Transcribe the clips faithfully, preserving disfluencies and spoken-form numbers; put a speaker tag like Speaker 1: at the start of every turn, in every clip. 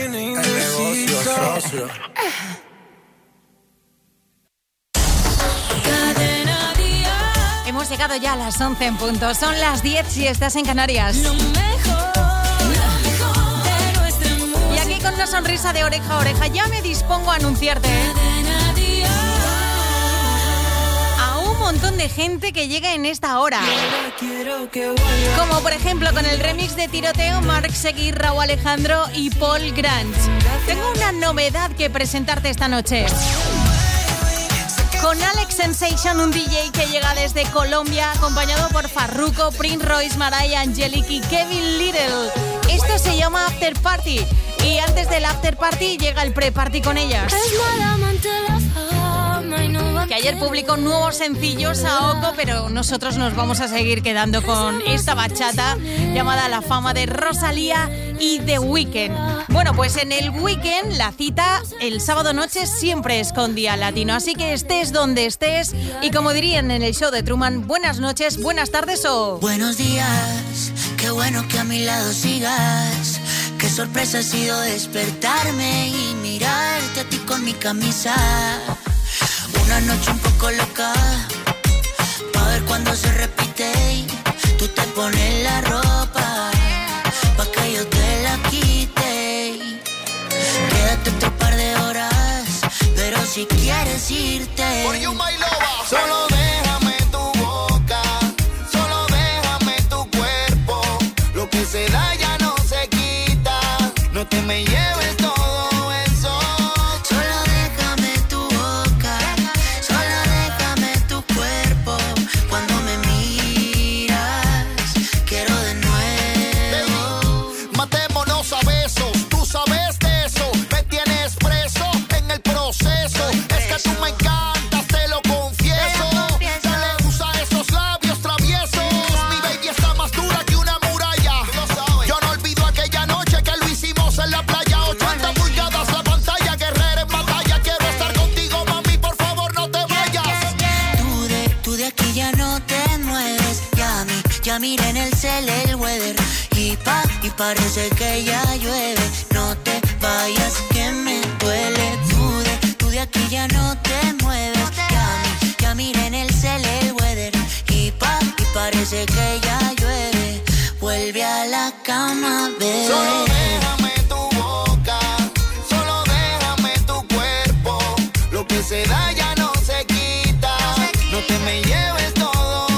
Speaker 1: tiene indeciso.
Speaker 2: Hemos llegado ya a las once en punto. Son las diez si estás en Canarias.
Speaker 3: Lo mejor, lo mejor de nuestra música.
Speaker 2: Y aquí con una sonrisa de oreja a oreja ya me dispongo a anunciarte a un montón de gente que llega en esta hora. Como por ejemplo con el remix de Tiroteo, Marc Seguí, Raúl Alejandro y Paul Grant. Tengo una novedad que presentarte esta noche. Con Alex Sensation, un D J que llega desde Colombia, acompañado por Farruko, Prince Royce, Mariah, Angelique y Kevin Little. Esto se llama After Party. Y antes del After Party llega el Pre-Party con ellas. Que ayer publicó nuevos sencillos a Oco, pero nosotros nos vamos a seguir quedando con esta bachata llamada La Fama de Rosalía y The Weeknd. Bueno, pues en el Weeknd la cita el sábado noche siempre es con Día Latino, así que estés donde estés y como dirían en el show de Truman, buenas noches, buenas tardes o...
Speaker 4: Buenos días, qué bueno que a mi lado sigas. Qué sorpresa ha sido despertarme y mirarte a ti con mi camisa. Una noche un poco loca, pa' ver cuando se repite. Tú te pones la ropa, pa' que yo te la quite. Quédate otro par de horas, pero si quieres irte,
Speaker 5: For you, my lover. Solo déjame tu boca, solo déjame tu cuerpo. Lo que se da ya no se quita, no te me lleves todo.
Speaker 4: Ya miré en el cel el weather y pa, y parece que ya llueve. No te vayas que me duele. Tú de, tú de aquí ya no te mueves. Ya, ya miré en el cel el weather y pa, y parece que ya llueve. Vuelve a la cama, bebé.
Speaker 5: Solo déjame tu boca, solo déjame tu cuerpo. Lo que se da ya no se quita, no te me lleves todo.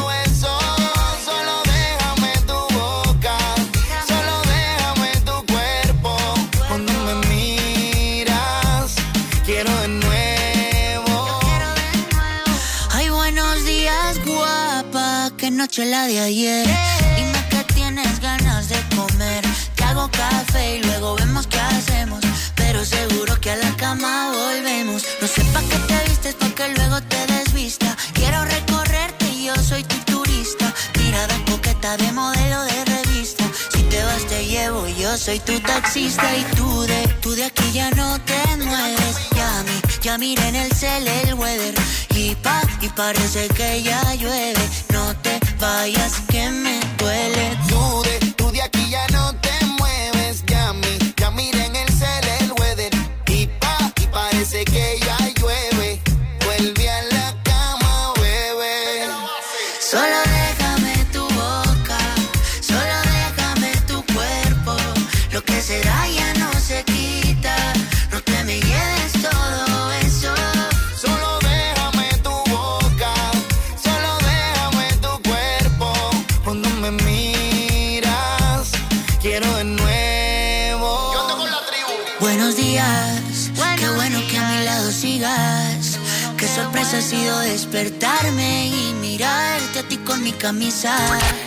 Speaker 4: Noche la de ayer, dime que tienes ganas de comer. Te hago café y luego vemos qué hacemos, pero seguro que a la cama volvemos. No sé pa' qué te vistes, pa' que luego te desvista. Quiero recorrerte y yo soy tu turista. Mirada coqueta de modelo de revista. Si te vas te llevo, yo soy tu taxista. Y tú de, tú de aquí ya no te mueves. Ya, mi, ya miré en el cel el weather y pa, y parece que ya llueve. No te vayas que me duele.
Speaker 5: Tú de, tú de aquí ya no te mueves. Ya mi, ya miré en el cel el weather y pa, y parece que ya llueve. Vuelve a la cama, bebé.
Speaker 4: Solo déjame tu boca, solo déjame tu cuerpo. Lo que se da ya no se quita, no te me lleves todo eso.
Speaker 5: Solo déjame tu boca, solo déjame tu cuerpo. Cuando me miras, quiero de nuevo. Yo ando con la tribu.
Speaker 4: Buenos días, bueno, qué bueno que a mi lado sigas. Qué sorpresa ha sido despertarme y mirarte a ti con mi camisa.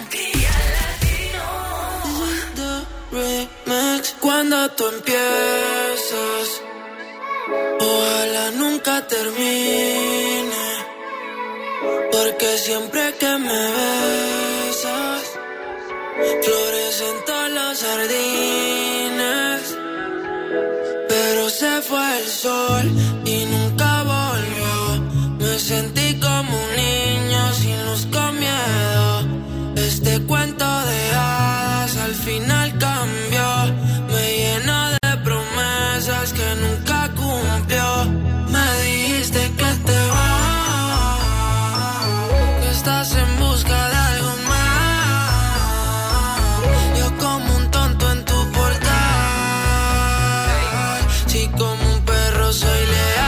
Speaker 1: Remix. Cuando tú empiezas, ojalá nunca termine, porque siempre que me besas florecen todos los jardines, pero se fue el sol y nunca volvió. Me sentí como un niño sin luz, con miedo. Este cuento de hadas al final cambió, me llena de promesas. promesas que nunca cumplió. Me dijiste que te vas, que estás en busca de algo más. Yo como un tonto en tu portal, sí, como un perro soy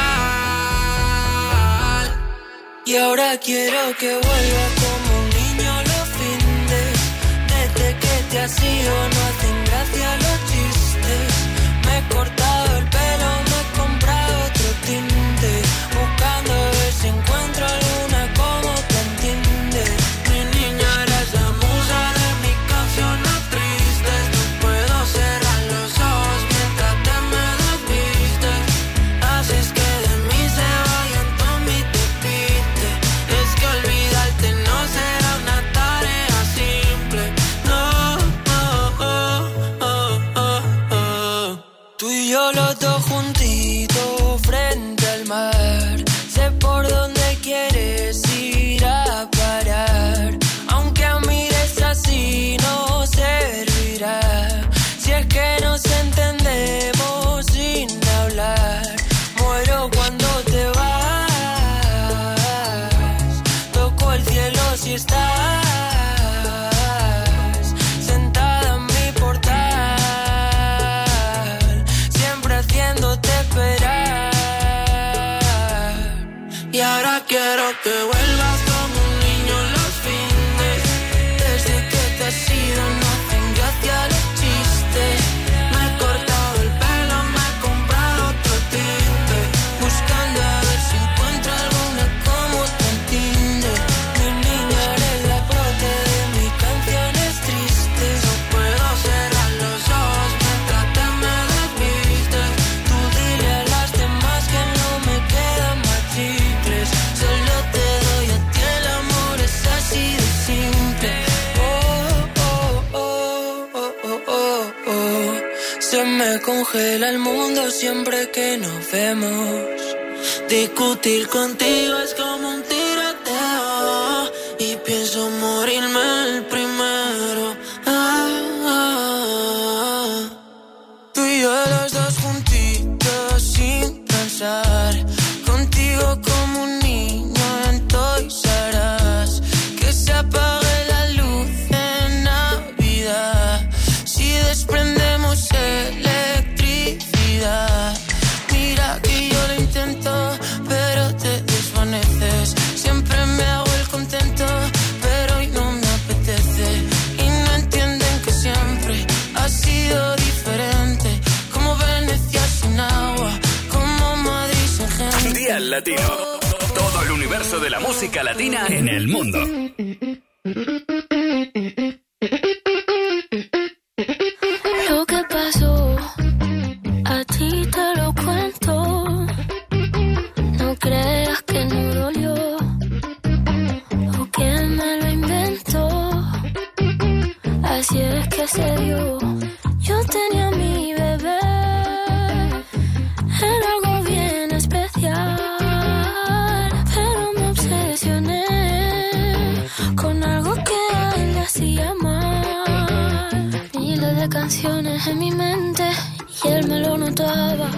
Speaker 1: leal. Y ahora quiero que vuelva como un niño los findes. Desde que te has ido no hacen gracia los chistes. Me he cortado el pelo, me he comprado otro tinte, buscando a ver si encuentro alguna como te entiende. Mi niña, eres la musa de mis canciones tristes. No puedo cerrar los ojos mientras te me desvistes. Haces que de mí se vayan todos mis despistes. Es que olvidarte no será una tarea simple. No, oh, oh, oh, oh, oh. Tú y yo los dos juntitos frente al mar. Sé por dónde quieres ir a parar. Aunque mires así no servirá. Si es que nos entendemos sin hablar. Muero cuando te vas. Toco el cielo si estás sentada en mi portal, siempre haciéndote esperar. Y ahora quiero que vuelvas como un niño los fines. Desde que te has ido no hacen gracia los chistes. Me he cortado el pelo, me he comprado otro tinte, buscando a ver si encuentro alguna como te entiende. Mi niña, eres la prote de mis canciones tristes. No puedo cerrar los ojos mientras te me desvistes. Tú dile a las demás que no me quedan más chicles. Solo te doy a ti el amor, es así de simple. Oh, oh, oh, oh, oh, oh, oh. Se me congela el mundo siempre que nos vemos. Discutir contigo es como un tiroteo y pienso morirme el primero. Ah, ah, ah. Tú y yo los dos juntitos sin pensar. Contigo como un niño en Toys R Us. Que se apague la luz en Navidad si desprendemos electricidad. Mira que yo lo intento, pero te desvaneces. Siempre me hago el contento, pero hoy no me apetece. Y no entienden que siempre ha sido diferente. Como Venecia sin agua, como Madrid sin gente.
Speaker 6: Día Latino. Todo el universo de la música latina en el mundo.
Speaker 3: Lo que pasó, a ti te lo cuento. No creas que no dolió, o que me lo inventó. Así es que se dio. Yo tenía a mi bebé, era algo bien especial, pero me obsesioné con algo que a él le hacía mal. Miles de canciones en mi mente y él me lo notaba.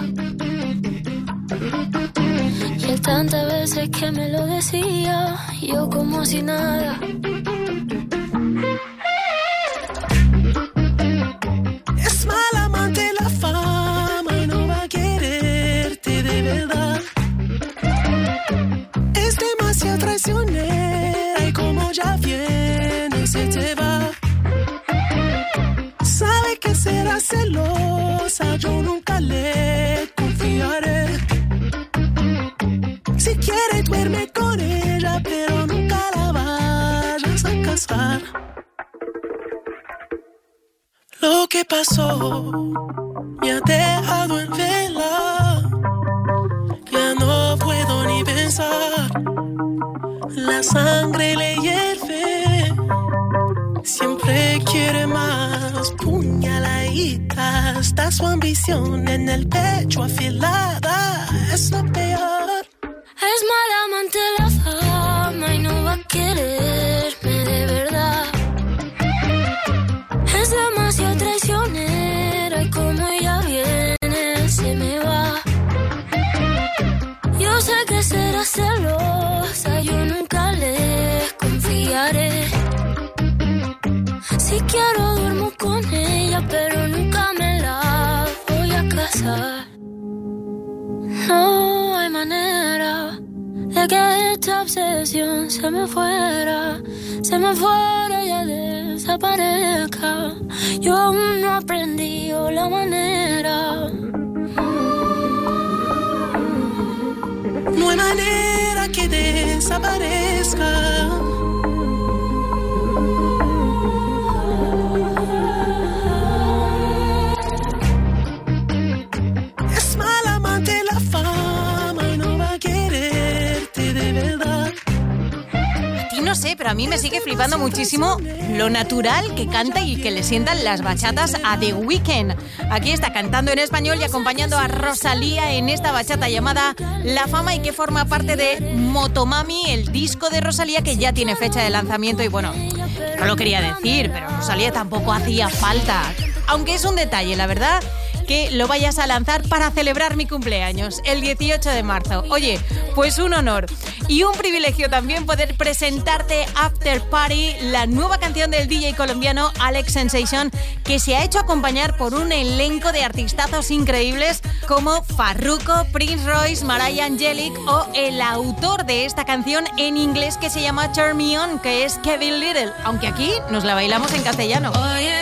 Speaker 3: Y él tantas veces que me lo decía, yo como si nada.
Speaker 7: Es mal amante la fama y no va a quererte de verdad. Es demasiado traicionera y como ya viene se te va. Sabe que será celosa, yo nunca le confiaré. Si quiere duerme con ella, pero nunca la vayas a casar. Lo que pasó me ha dejado en vela. Ya no puedo ni pensar. La sangre le hierve. Siempre quiere más. Puñaladita. Está su ambición en el pecho afilada. Es lo peor.
Speaker 3: Es mala amante la fama y no va a quererme de verdad. Es demasiado traicionera y como ella viene se me va. pasar. No hay manera de que esta obsesión se me fuera, se me fuera y ya desaparezca. Yo aún no he aprendido la manera.
Speaker 7: No hay manera que desaparezca. Es mal amante la fama y no va a quererte de verdad.
Speaker 2: A ti no sé, pero a mí me sigue flipando muchísimo lo natural que canta y que le sientan las bachatas a The Weeknd. Aquí está cantando en español y acompañando a Rosalía en esta bachata llamada La Fama y que forma parte de Motomami, el disco de Rosalía que ya tiene fecha de lanzamiento. Y bueno, no lo quería decir, pero Rosalía tampoco hacía falta. Aunque es un detalle, la verdad, que lo vayas a lanzar para celebrar mi cumpleaños, el dieciocho de marzo. Oye, pues un honor y un privilegio también poder presentarte After Party, la nueva canción del D J colombiano Alex Sensation, que se ha hecho acompañar por un elenco de artistazos increíbles como Farruko, Prince Royce, Mariah Angelic o el autor de esta canción en inglés que se llama Turn Me On, que es Kevin Little, aunque aquí nos la bailamos en castellano.
Speaker 3: Oye,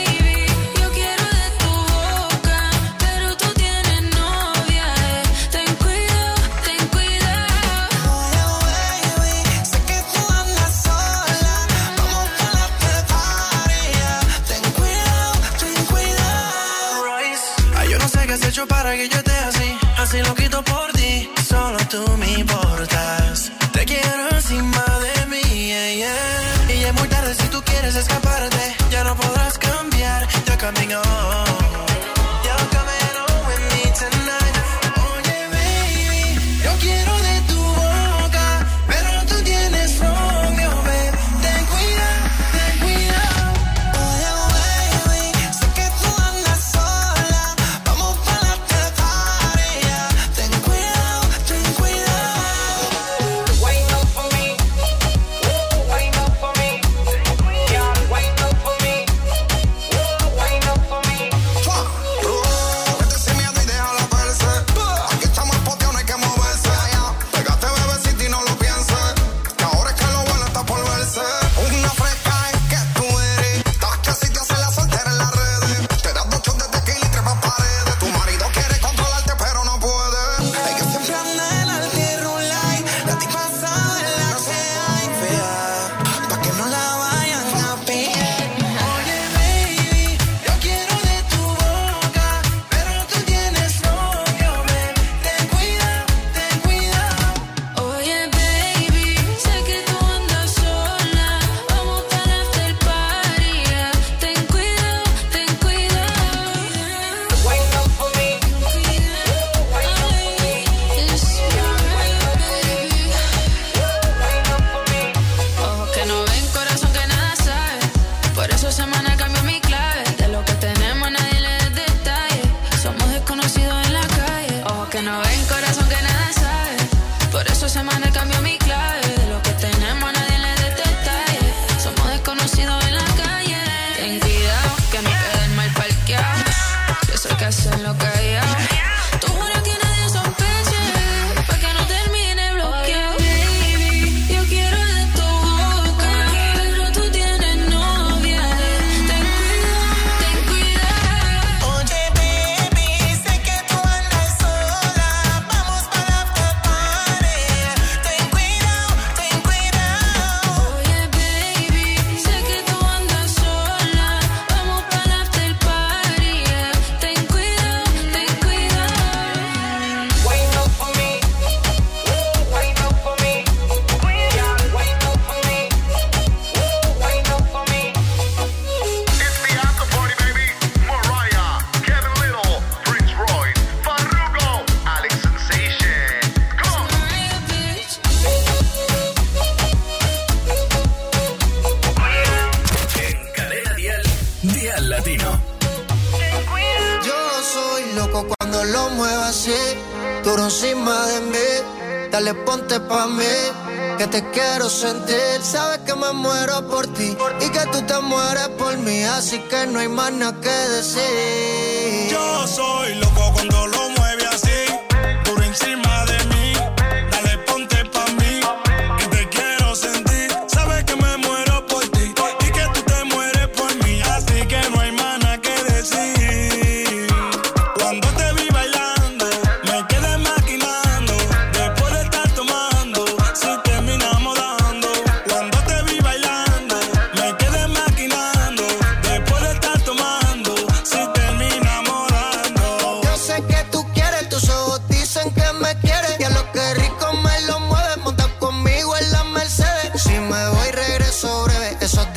Speaker 7: para que yo esté así, así lo quito por ti. Solo tú me importas. Te quiero encima de mí, yeah, yeah. Y ya es muy tarde si tú quieres escaparte. Ya no podrás cambiar. You're coming on. You're coming on with me tonight. Oye, baby, yo quiero de tu boca, pero tú tienes novio, babe. Ten cuidado, ten cuidado. Oye, baby, sé que tú andas sola. Vamos para
Speaker 5: duro encima de mí. Dale, ponte pa' mí, que te quiero sentir. Sabes que me muero por ti y que tú te mueres por mí, así que no hay más nada que decir.
Speaker 8: Yo soy loco con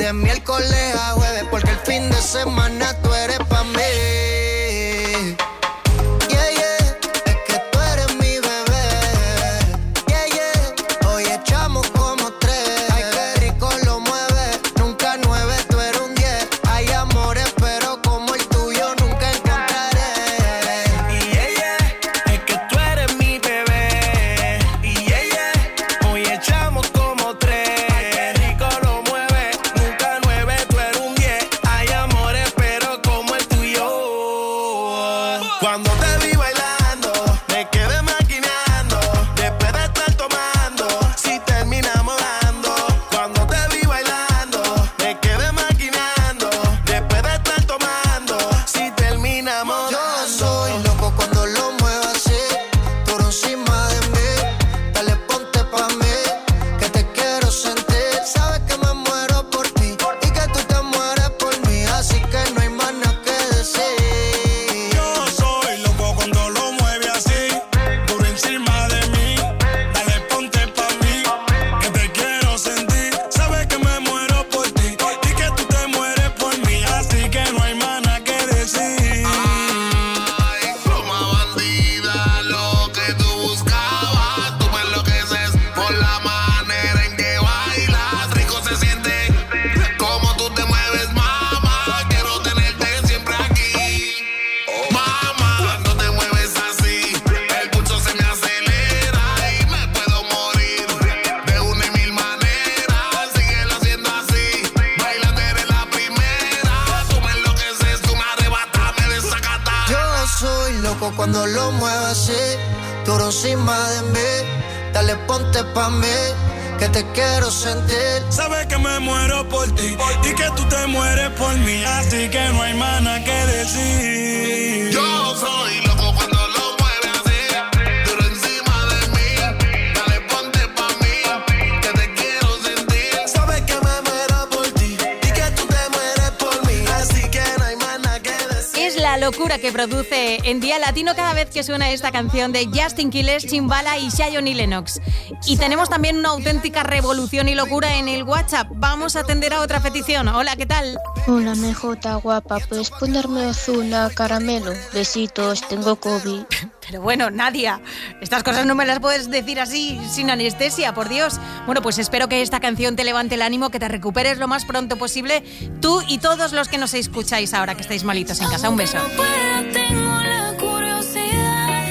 Speaker 5: de miércoles a jueves, porque el fin de semana tú eres pa' mí. Yeah, yeah, es que tú eres mi bebé. Yeah, yeah, hoy echamos como tres. Ay, qué rico lo mueve, nunca nueve, tú eres un diez. Hay amores, pero como el tuyo nunca encontraré.
Speaker 7: Y yeah, yeah, es que tú eres mi bebé. Y yeah, yeah, hoy echamos como tres. Ay, qué rico lo mueve, nunca nueve, tú eres un diez. Hay amores, pero como el tuyo. Cuando te vi bailando, me quedé maquinando. Después de estar tomando, si terminamos dando. Cuando te vi bailando, me quedé maquinando. Después de estar tomando, si terminamos
Speaker 5: Yo
Speaker 7: dando.
Speaker 5: soy loco cuando lo muevo así, tú encima de mí. Dale, ponte pa' mí, que te quiero sentir. Sabes que me muero por ti y que tú te mueres por mí, así que no hay más nada que decir.
Speaker 7: Yo soy loco cuando lo mueve así, duro encima de mí. Dale, ponte pa' mí, que te quiero sentir. Sabes que me muero por ti y que tú te mueres por mí, así que no hay más nada que decir.
Speaker 8: Ay, pluma bandida, lo que tú buscabas. Tú me enloqueces por la manera en que bailas. Rico se siente como tú te mueves, mamá. Quiero tenerte siempre aquí, mamá. Cuando te mueves así, el pulso se me acelera y me puedo morir de una y mil maneras. Síguelo haciendo así, bailando eres la primera. Tú me enloqueces, tú me arrebatas, me desacatas.
Speaker 5: Yo soy loco cuando lo muevo así, tú encima de mí. Dale, ponte pa' mí, que te quiero sentir.
Speaker 7: Sabes que me muero por ti y que tú te mueres por mí, así que no hay más nada que decir.
Speaker 8: Yo soy loco cuando lo mueve así, duro encima de mí. Dale, ponte pa' mí, que te quiero sentir.
Speaker 7: Sabes que me muero por ti y que tú te mueres por mí, así que no hay más nada que decir.
Speaker 2: Es la locura que produce en Día Latino cada vez que suena esta canción de Justin Quiles, Chimbala y Zion y Lennox. Y tenemos también una auténtica revolución y locura en el WhatsApp. Vamos a atender a otra petición. Hola, ¿qué tal?
Speaker 9: Hola, M J guapa, ¿puedes ponerme Ozuna Caramelo? Besitos, tengo COVID.
Speaker 2: Pero bueno, Nadia, estas cosas no me las puedes decir así, sin anestesia, por Dios. Bueno, pues espero que esta canción te levante el ánimo, que te recuperes lo más pronto posible, tú y todos los que nos escucháis ahora que estáis malitos en casa. Un beso.
Speaker 3: Aunque no pueda, tengo la curiosidad.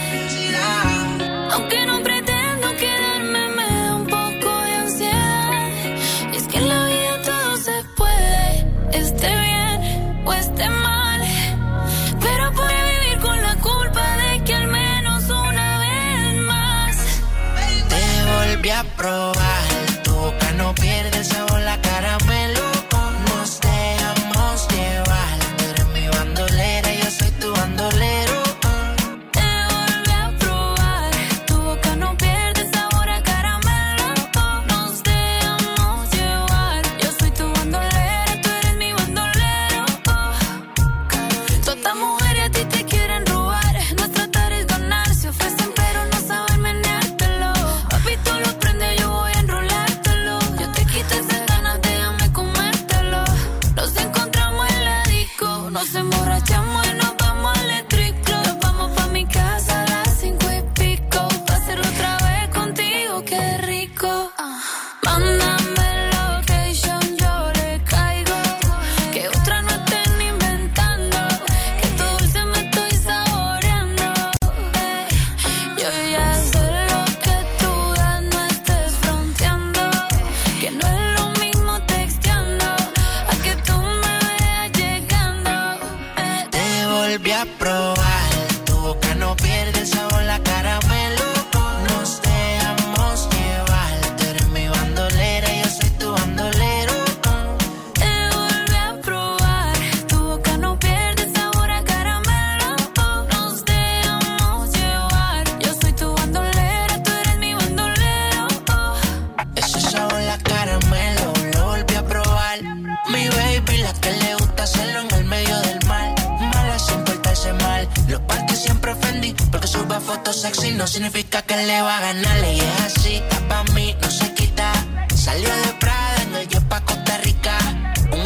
Speaker 3: Aunque no pretendo quedarme, me da un poco de ansiedad. Y es que en la vida todo se puede, esté bien o esté mal. Pero puede vivir con la culpa de que al menos una vez más
Speaker 4: Te volví a probar, tu boca no pierde el sabor, la caramelo. Nos dejamos llevar, tú eres mi bandolera, yo soy tu bandolero.
Speaker 3: te volví a probar. Tu boca no pierde sabor a caramelo. Nos dejamos llevar. Yo soy tu bandolera, tú eres mi bandolero. Todas estas mujeres a ti te quieren robar. No es tratar, es ganar. Se ofrecen pero no saben meneártelo. Papi, tú lo prendes, yo voy a enrolártelo. Yo te quito esas ganas, déjame comértelo. Nos encontramos en la disco, nos emborrachamos y nos vamos al eléctrico. Nos vamos pa' mi casa a las cinco y pico, pa' hacerlo otra vez contigo, qué rico. Mándame location, yo le caigo. Que otra no estén inventando, que tu dulce me estoy saboreando. Eh, Yo ya sé lo que tú das, no estés fronteando. Que no es lo mismo texteando a que tú me veas llegando. Eh,
Speaker 4: Te volví a probar, tu boca no pierde el sabor, la caramelo. Nos dejamos llevar, tú eres mi bandolera, yo soy tu bandolero.
Speaker 3: Te volví a probar, tu boca no pierde sabor a caramelo. Nos dejamos llevar, yo soy tu bandolera, tú eres mi bandolero.
Speaker 4: Ese sabor, la caramelo, lo volví a probar. Mi baby, la que le gusta hacerlo en el medio del mar. Mala sin portarse mal, los parques siempre ofendí. Porque sube fotos sexy no significa que le va a ganar. Y es así, está pa' mí, no se quita. Salió de Prada en el jet pa' Costa Rica. Un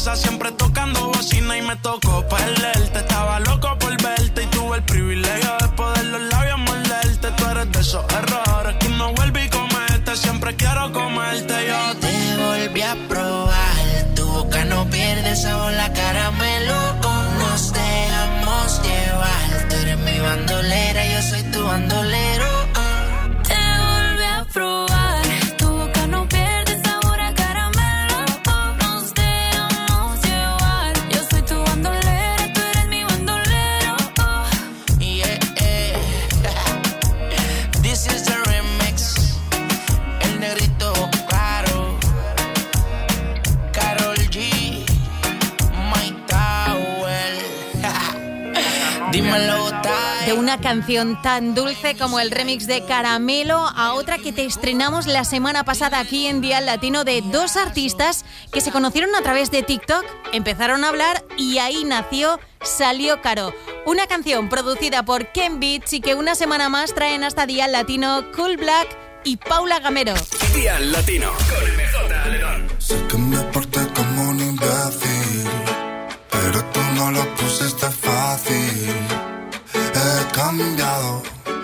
Speaker 7: casa siempre tocando bocina y me tocó perderte. Estaba loco por verte y tuve el privilegio de poder los labios morderte. Tú eres de esos errores que uno vuelve y comete. Siempre quiero comerte, yo
Speaker 10: te volví a probar. Tu boca no pierde sabor, la caramelo. Nos dejamos llevar. Tú eres mi bandolera, yo soy tu bandolero.
Speaker 3: Te volví a probar. Tu boca no pierde sabor a caramelo. Nos dejamos llevar. Yo soy tu bandolera, tú eres mi bandolero.
Speaker 10: Yeah, yeah. This is the remix. El negrito claro. Karol G. Mike Tower. Dímelo,
Speaker 2: De una canción tan dulce como el remix de Caramelo a otra que te estrenamos la semana pasada aquí en Dial Latino, de dos artistas que se conocieron a través de TikTok, empezaron a hablar y ahí nació Salió Caro. Una canción producida por Ken Beats y que una semana más traen hasta Dial Latino Cool Black y Paula Gamero.
Speaker 6: Dial Latino con M J León.
Speaker 11: Sé que me porté como un imbécil, pero tú no lo pusiste fácil. He cambiado,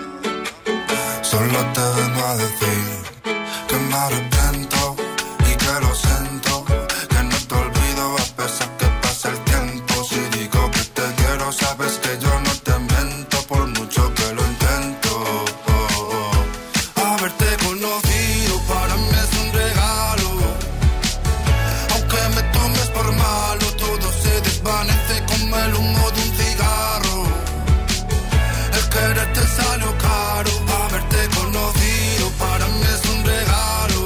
Speaker 11: solo te vengo a decir que me arrepiento y que lo siento, que no te olvido a pesar que pasa el tiempo. Si digo que te quiero, sabes que yo no te miento, por mucho que lo intento. Oh, oh. Haberte conocido para mí es un regalo, aunque me tomes por malo, todo se desvanece como el humo de un cigarro. El quererte salió caro, haberte conocido para mí es un regalo,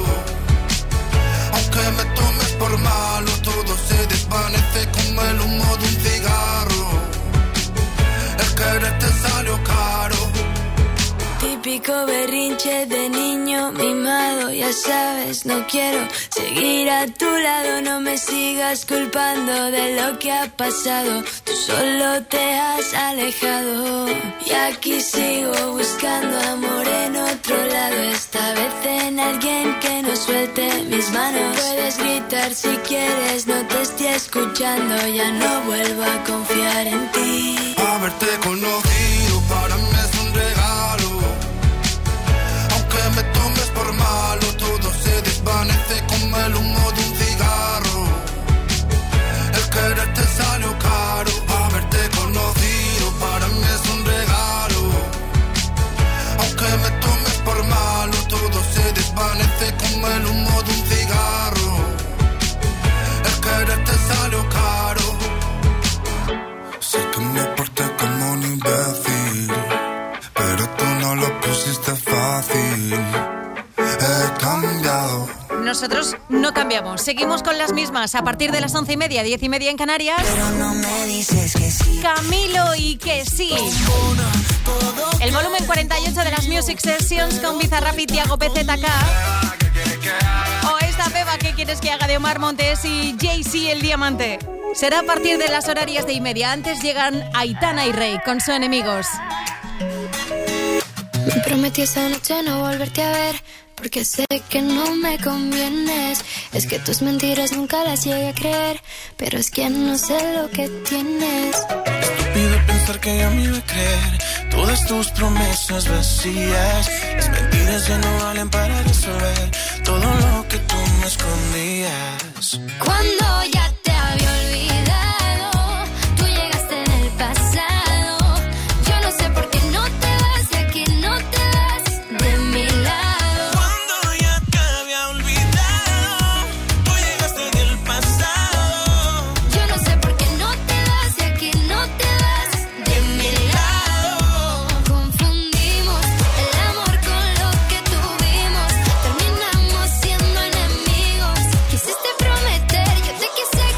Speaker 11: aunque me tomes por malo, todo se desvanece como el humo de un cigarro. El quererte salió caro.
Speaker 3: Típico berrinche de niño mimado, ya sabes, no quiero seguir a tu lado, no me sigas culpando de lo que ha pasado, tú solo te has alejado. Y aquí sigo buscando amor en otro lado, esta vez en alguien que no suelte mis manos. Puedes gritar si quieres, no te estoy escuchando, ya no vuelvo a confiar en ti.
Speaker 11: Haberte conocido para mí es un regalo, aunque me tomes por malo, todo se desvanece como el humo de un cigarro. El quererte salió caro, haberte conocido para mí es un regalo, aunque me tomes por malo, todo se desvanece como el humo de un cigarro. El quererte salió caro. Sé que me porté como un imbécil, pero tú no lo pusiste fácil. He cambiado.
Speaker 2: Nosotros no cambiamos, seguimos con las mismas. A partir de las once y media, diez y media en Canarias.
Speaker 10: Pero no me dices que sí.
Speaker 2: Camilo y que sí. El volumen cuarenta y ocho de las Music Sessions con Bizarrap y Tiago P Z K. O esta beba que quieres que haga de Omar Montes y Jay-Z el Diamante. Será a partir de las horarias de y media. Antes llegan Aitana y Rey con sus enemigos.
Speaker 3: Me prometí esa noche no volverte a ver, porque sé que no me convienes. Es que tus mentiras nunca las llegué a creer, pero es que no sé lo que tienes.
Speaker 7: Estúpido pensar que ya me iba a creer todas tus promesas vacías. Las mentiras ya no valen para resolver todo lo que tú me escondías.
Speaker 3: Cuando ya te había olvidado, tú llegaste en el pasado. Yo no sé por qué no te vas de aquí, no te vas de mi lado.
Speaker 7: Cuando ya te había olvidado, tú llegaste en el pasado.
Speaker 3: Yo no sé por qué no te vas de aquí, no te vas de mi lado. Confundimos el amor con lo que tuvimos, terminamos siendo enemigos. Quisiste prometer, yo te quise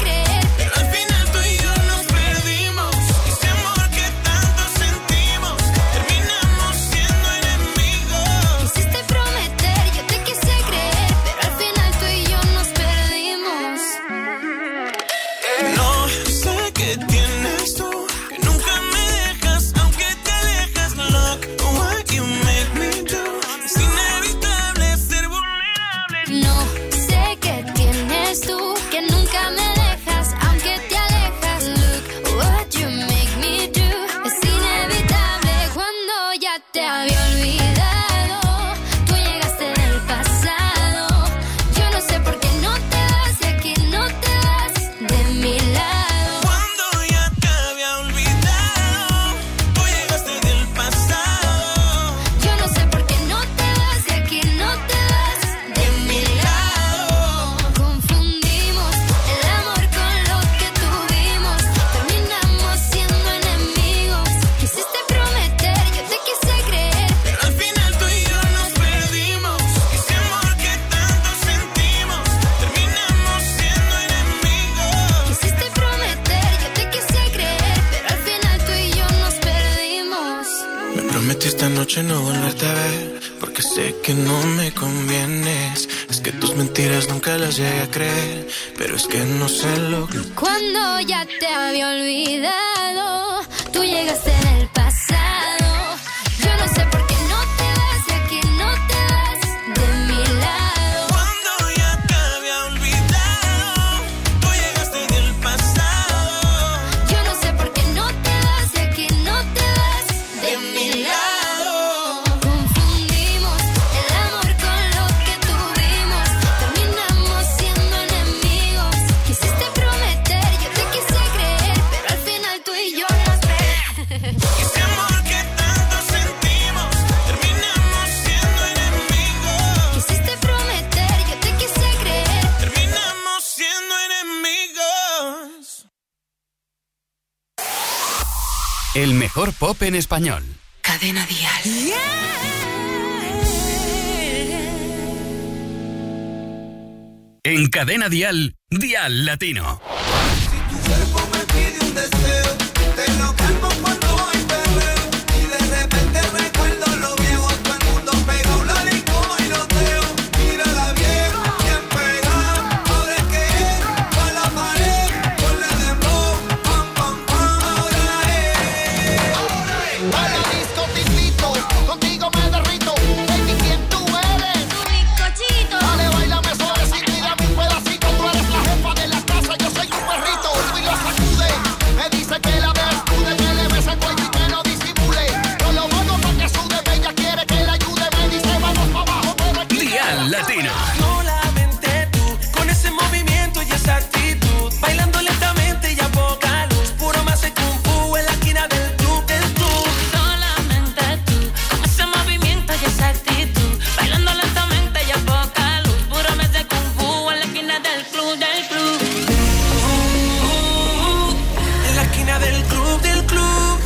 Speaker 7: noche no volverte a ver, porque sé que no me convienes. Es que tus mentiras nunca las llegué a creer, pero es que no sé lo que...
Speaker 3: Cuando ya te había olvidado, tú llegaste en el pasado. Yo no sé por qué no te vas de aquí, no te vas de mi lado.
Speaker 7: Cuando ya te había olvidado, tú llegaste del pasado.
Speaker 3: Yo no sé por qué no te vas de aquí, no te vas de mi lado. Confundimos el amor con lo que tuvimos, terminamos siendo enemigos. Quisiste prometer, yo te quise creer, pero al final tú y yo nos ve.
Speaker 7: Ese amor que tanto sentimos, terminamos siendo enemigos.
Speaker 3: Quisiste prometer, yo te quise creer.
Speaker 7: Terminamos siendo enemigos.
Speaker 6: El mejor pop en español.
Speaker 12: Cadena Dial.
Speaker 6: En Cadena Dial, Dial Latino.
Speaker 5: Te lo calmo cuando hay perreo y de repente recuerdo lo viejo, todo el mundo pegado, la licor y bailoteo. Mírala bien, bien pegada, ahora es que es pa' la pared, ponle dembow, pam, pam, pam, ahora es. Ahora es. A la disco te invito, contigo me derrito, baby, ¿quién tú eres?
Speaker 3: Tu bizcochito.
Speaker 5: Dale, bailame suavecito y dame un pedacito, tú eres la jefa de la casa, yo soy tu perrito, y lo sacude, me dice que la descude, que le besa el cuello y que no disimule, con lo bueno pa' que sude, ella quiere que la ayude, me dice vamos pa' abajo, pero aquí
Speaker 6: Dial Latino.
Speaker 7: Solamente tú, con ese movimiento y esa actitud, bailando lentamente y a poca luz, puro más de kung fu en la esquina del club, del club.
Speaker 3: Solamente tú, con ese movimiento y esa actitud, bailando lentamente y a poca luz, puro mes de kung fu en la esquina del club, del club.
Speaker 7: En la esquina del club, del club.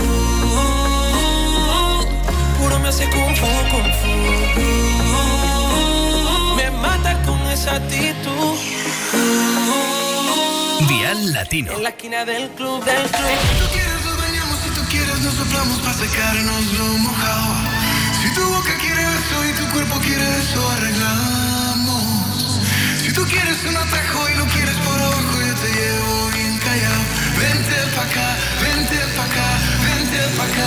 Speaker 7: Puro me hace kung fu, kung fu. Me mata con esa actitud.
Speaker 6: Dial Latino.
Speaker 7: En la esquina del club, del club.
Speaker 11: Si tú quieres nos bañamos, si tú quieres nos soplamos para secarnos lo mojado. Si tu boca quiere eso y tu cuerpo quiere eso, arreglamos. Si tú quieres un atajo y lo quieres por abajo, yo te llevo bien callado. Vente pa' acá, vente pa' acá, vente pa' acá.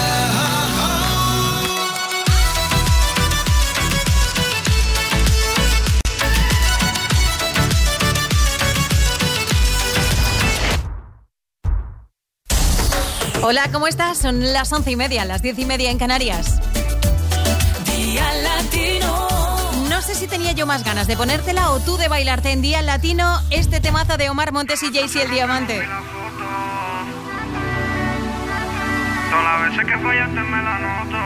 Speaker 2: Hola, ¿cómo estás? Son las once y media, las diez y media en Canarias.
Speaker 12: Dial Latino.
Speaker 2: No sé si tenía yo más ganas de ponértela o tú de bailarte en Dial Latino este temazo de Omar Montes y Jaycee el Diamante.
Speaker 13: Todas las veces que fallaste me la noto.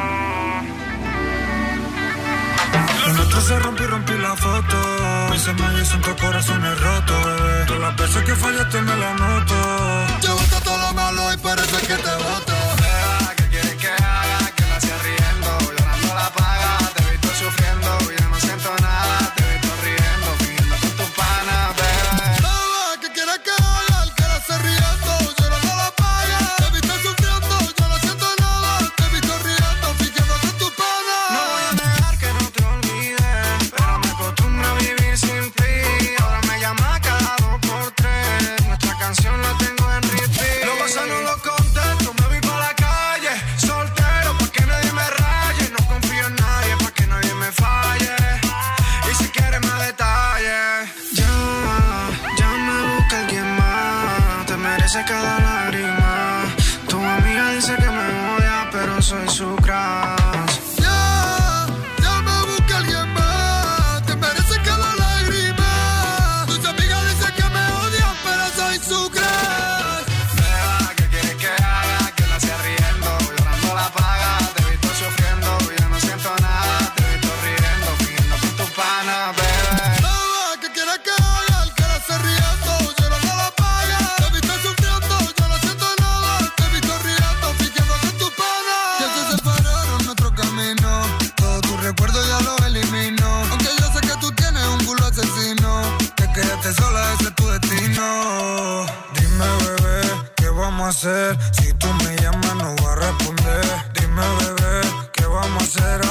Speaker 11: Lo nuestro se rompió y rompí la foto. Ese maíz son tus corazones rotos, bebé. Todas las veces que fallaste me la noto. Llevaste todo lo malo y parece que te voto.
Speaker 13: Beba, ¿qué quieres que haga? Que la hacía riendo, llorando la paga. Te he visto sufriendo, ya no siento nada. Te he visto riendo, fingiendo con tus panas, bebé.
Speaker 11: Beba, ¿qué quieres que haga? Que la hace riendo, llorando la paga. Te he visto sufriendo, yo no siento nada. Te he visto riendo, fingiendo con tus panas.
Speaker 13: No voy a dejar que no te olvides, pero me acostumbro a vivir sin ti. Ahora me llama cada dos por tres. Nuestra canción la tengo en repeat. Lo pasa, no lo contesto, me voy pa' la calle, soltero pa' que nadie me raye. No confío en nadie pa' que nadie me falle. Y si quieres más detalles, llama, llama, busca a alguien más. Te merece cada lágrima. Tu amiga dice que me odia, pero soy su crush.
Speaker 11: Ya, ya me busca alguien más. Te merece cada lágrima. Tus amigas dicen que me odian, pero soy su crush.
Speaker 13: Beba, ¿qué quieres que haga? Que la hacía riendo, llorando la paga. Te he visto sufriendo, ya no siento nada. Te he visto riendo, fingiendo con tus panas, bebé.
Speaker 11: Beba, ¿qué quieres que haga? El que la hace riendo, llorando la paga. Te he visto sufriendo, yo no siento nada. Te he visto riendo, fingiendo con tus panas. Ya se separaron nuestro camino. Todos tus recuerdos ya los elimino. Aunque yo sé que tú tienes un culo asesino. Te quedaste sola, ese es tu destino. Dime, bebé, ¿qué vamos a hacer? Si tú me llamas no voy a responder. Dime, bebé, ¿qué vamos a hacer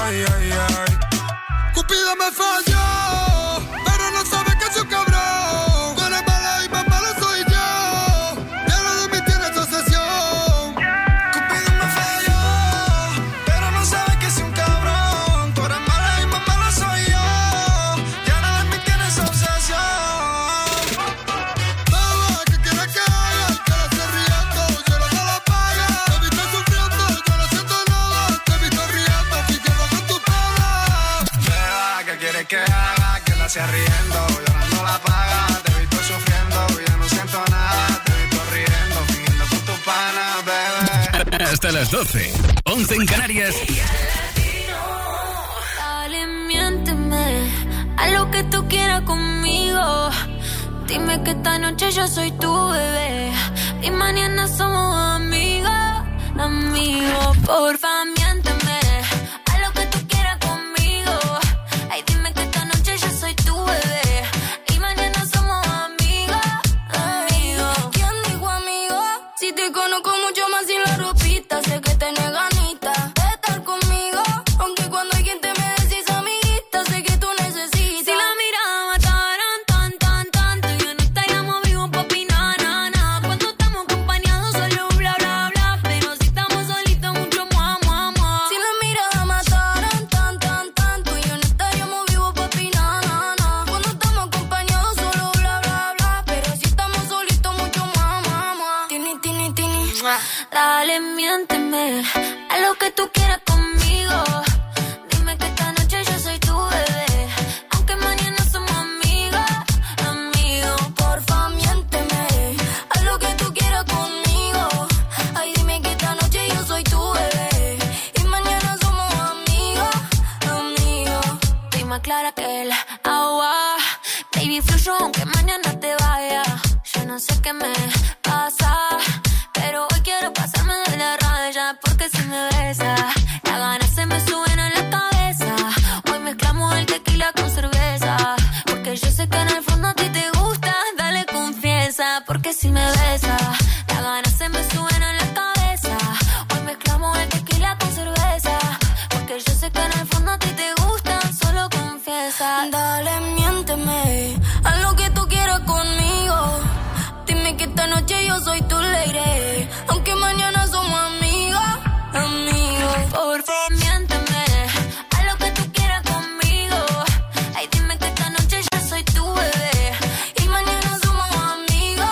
Speaker 5: me falló, pero no sabe que soy cabrón. Tú eres mala y más malo soy yo. Ya lo de mí tienes obsesión. Cupido me falló, pero no sabe que soy un cabrón. Tú eres mala y más malo soy yo. Ya lo de mí tienes obsesión. Baba, ¿qué quieres que haga? Que la esté riendo, yo no te la paga. Te he visto sufriendo, yo no siento nada. Te he visto riendo, fingiendo con tu cara.
Speaker 13: Beba, ¿qué quieres que haga? Que la sea riendo, llorando la paga. Te he visto sufriendo, ya no siento nada. Te he visto riendo, fingiendo con tu pana, bebé.
Speaker 6: Hasta las doce. once en Canarias.
Speaker 3: Dale, miénteme, haz lo que tú quieras conmigo. Dime que esta noche yo soy tu bebé y mañana somos amigos, amigos. Porfa, miénteme, haz lo que tú quieras conmigo. Ay, dime que esta noche yo soy tu bebé y mañana somos amigos, amigos. ¿Quién dijo amigo? Si te conozco mucho más sin la ropita, sé que tenés ganita de estar conmigo, aunque cuando hay quien te me decís amiguita, sé que tú necesitas. Si la mirada mataran tan, tan, tan, tú y yo no estaríamos vivos pa' opinar, na, na. Cuando estamos acompañados solo bla, bla, bla, pero si estamos solitos mucho mua, mua, mua. Si la mirada mataran tan, tan, tan, tú y yo no estaríamos vivos pa' opinar, na, na. Cuando estamos acompañados solo bla, bla, bla, pero si estamos solitos mucho mua, mua, mua. Tini, tini, tini. Dale, miénteme, haz lo que tú quieras conmigo. Dime que esta noche yo soy tu bebé, aunque mañana somos amigos, amigos. Porfa, miénteme, haz lo que tú quieras conmigo. Ay, dime que esta noche yo soy tu bebé y mañana somos amigos, amigos. Estoy más clara que el agua, baby, fluyo aunque mañana te vaya. Yo no sé qué me pasa, pero hoy quiero pasarme de la raya, porque si me besa, las ganas se me suben a la cabeza. Hoy mezclamos el tequila con cerveza, porque yo sé que en el fondo a ti te gusta. Dale, confiesa, porque si me besa, las ganas se me suben a la cabeza. Hoy mezclamos el tequila con cerveza, porque yo sé que en el fondo a ti te gusta. Solo confiesa. Dale, miénteme, haz lo que tú quieras conmigo. Dime que esta noche yo soy tu lady, aunque mañana somos amigos, amigos. Por favor, miénteme, haz lo que tú quieras conmigo. Ay, dime que esta noche yo soy tu bebé y mañana somos amigos,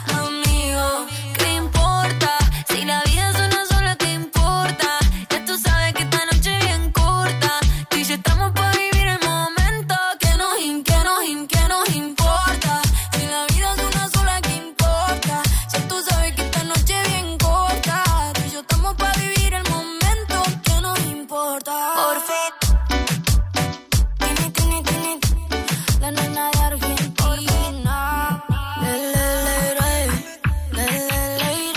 Speaker 3: amigos. ¿Qué importa? Si la vida es una sola, ¿qué importa? Ya tú sabes que esta noche es bien corta. Tú y yo estamos para vivir el momento. Que nos, in- que nos, in- que nos importa. Si la vida es una sola, ¿qué importa? Si tú sabes que esta noche es bien corta. Tú y yo estamos para vivir el momento. Que nos importa. Por fin. Tini, tini, tini, la nena de Argentina. Le, le, le, re, le, le, le,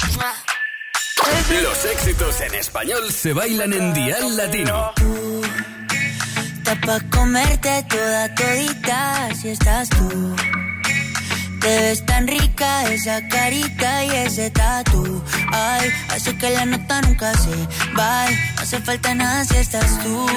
Speaker 3: re.
Speaker 6: Los éxitos en español se bailan en Dial Latino.
Speaker 4: Está pa' comerte toda todita si estás tú. Te ves tan rica esa carita y ese tatu. Ay, hace que la nota nunca se va. No hace falta nada si estás tú.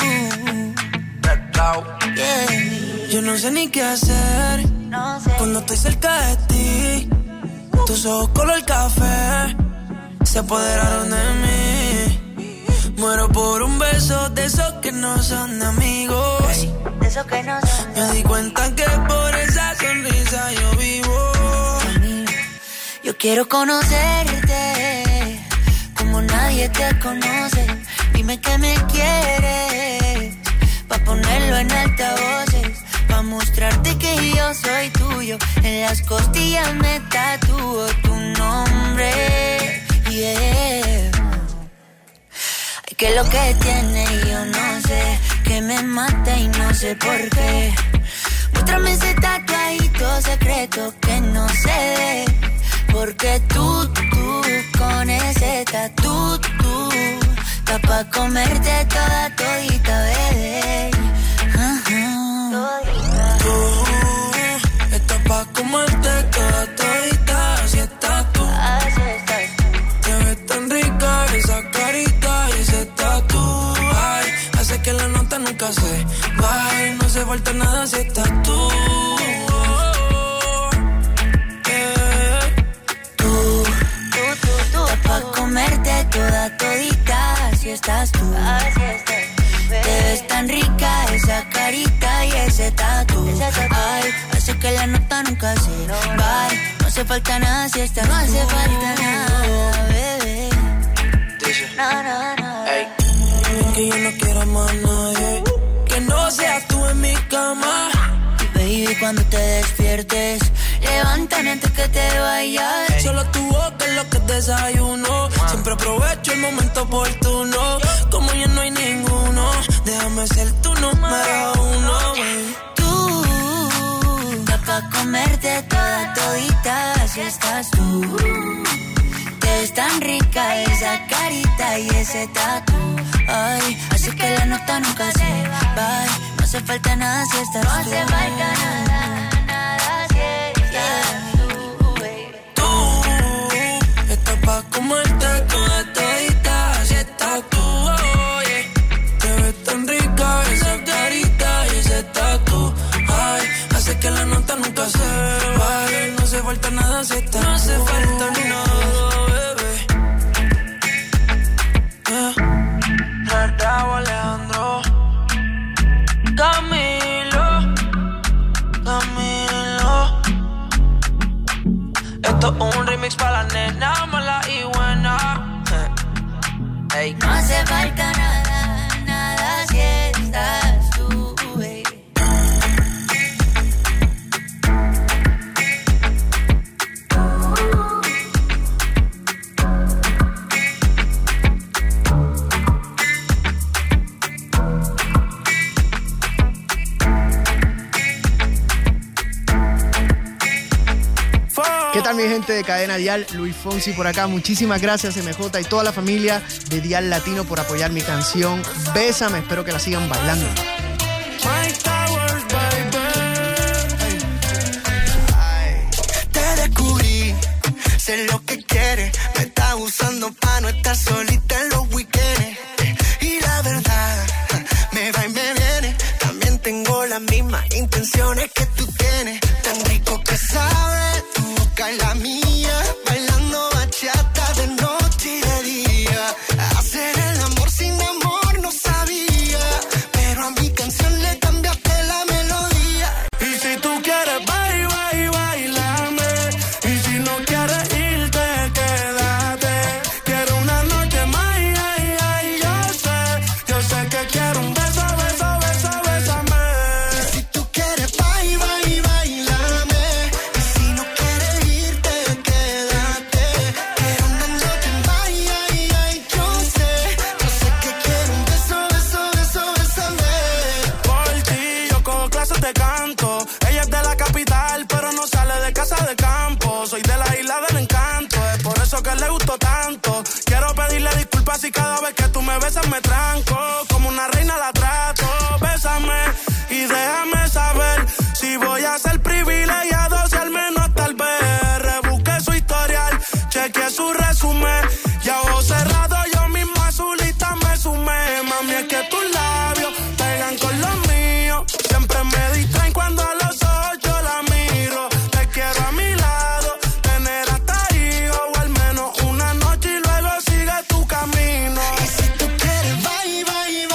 Speaker 4: Yeah.
Speaker 5: Yo no sé ni qué hacer
Speaker 4: No sé.
Speaker 5: cuando estoy cerca de ti. Tus ojos color café se apoderaron de mí. Muero por un beso de esos que no son de amigos.
Speaker 4: De eso que no son.
Speaker 5: Me di cuenta que por esa sonrisa yo vivo.
Speaker 4: Yo quiero conocerte como nadie te conoce. Dime que me quieres pa' ponerlo en altavoces, pa' mostrarte que yo soy tuyo. En las costillas me tatúo tu nombre. Yeah. Ay, que lo que tiene yo no sé, que me mata y no sé por qué. Muéstrame ese tatuadito secreto que no se ve, porque tú, tú, con ese tatu, tú, está pa' comerte toda todita, bebé. Todita.
Speaker 5: Tú estás pa' comerte toda todita, así estás tú.
Speaker 4: Así estás tú.
Speaker 5: Te ves tan rica esa carita y ese tatu. Ay, hace que la nota nunca se baje.
Speaker 1: hace falta nada si estás tú.
Speaker 4: Pa' comerte toda todita, si estás tú. Te ves tan rica esa carita y ese tatu. Ay, hace que la nota nunca se vaya. No hace falta nada si estás tú. No hace falta nada, bebé. No, no, no.
Speaker 1: Ey. Que yo no quiero más a nadie que no seas tú en mi cama.
Speaker 4: Baby, cuando te despiertes, levántame antes que te vayas.
Speaker 1: Hey. Solo tu boca es lo que desayuno. Siempre aprovecho el momento oportuno. Como ya no hay ninguno, déjame ser tu número uno.
Speaker 4: Tú, pa' comerte toda todita, si estás tú. Te ves tan rica esa carita y ese tatu. Ay, así que la nota nunca se va. No hace falta nada si estás tú. No hace falta nada, nada si estás tú, baby.
Speaker 1: Tú estás pa' comerte toda todita, si estás tú, oh, yeah. Te ves tan rica esa carita y ese tatu. Ay, hace que la nota nunca se vaya. No hace falta nada si estás tú. No hace falta ni nada, bebé. Yeah. Raúl Alejandro, Camilo, Camilo. Esto es un remix para la nena mala y buena. Hey.
Speaker 4: No hace falta nada, nada si estás tú, baby.
Speaker 14: ¿Qué tal mi gente de Cadena Dial? Luis Fonsi por acá. Muchísimas gracias M J y toda la familia de Dial Latino por apoyar mi canción Bésame. Espero que la sigan bailando.
Speaker 5: Te descubrí, sé lo que quieres. Me estás usando pa' no estar solita en los weekends. Y la verdad, me va y me viene. También tengo las mismas intenciones que tú tienes. Tan rico que sabes, tu boca y la mía. Bailando bachata de noche y de día. Hacer el amor sin amor no sabía. Pero a mi canción le cambiaste la melodía.
Speaker 13: Y si tú quieres bailar, bailar, bailame. Y si no quieres irte, quédate. Quiero una noche más, ay, ay, yo sé. Yo sé que quiero un beso, beso, beso, bésame.
Speaker 5: Y si tú quieres bailar, bailar, bailame. Y si no quieres irte, quédate. Quiero una noche más, ay, ay, yo sé. Yo sé que quiero un beso, beso, beso, bésame.
Speaker 13: Por ti yo cojo clases de canto. Ella es de la capital, pero no sale de casa de campo. Soy de la isla del encanto, es por eso que le gustó tanto. Quiero pedirle disculpas si cada vez que tú me besas me tranco. Como una reina la trato. Bésame y déjame saber si voy a ser privilegiado, si al menos hasta el B R busqué su historial, chequeé su resumen y a ojos cerrados yo mismo a su lista me sumé. Mami, es que tus labios pegan con los míos, siempre me distraen cuando a los ojos yo la miro. Te quiero a mi lado, tener hasta hijos o al menos una noche y luego sigue tu camino.
Speaker 5: Y si tú quieres bailar, bailar,